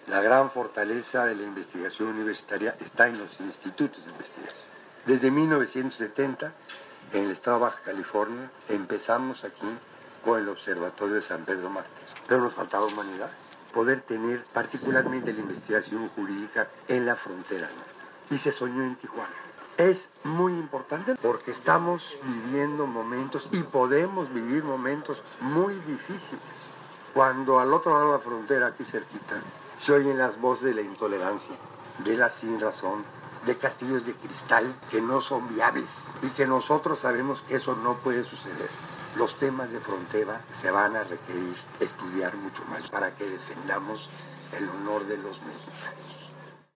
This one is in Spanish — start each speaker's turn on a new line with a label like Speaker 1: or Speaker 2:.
Speaker 1: La gran fortaleza de la investigación universitaria está en los institutos de investigación. Desde 1970, en el estado de Baja California, empezamos aquí con el Observatorio de San Pedro Mártir. Pero nos faltaba humanidades, poder tener particularmente la investigación jurídica en la frontera norte. Y se soñó en Tijuana. Es muy importante porque estamos viviendo momentos y podemos vivir momentos muy difíciles. Cuando al otro lado de la frontera, aquí cerquita, se oyen las voces de la intolerancia, de la sinrazón, de castillos de cristal que no son viables y que nosotros sabemos que eso no puede suceder. Los temas de frontera se van a requerir estudiar mucho más para que defendamos el honor de los mexicanos.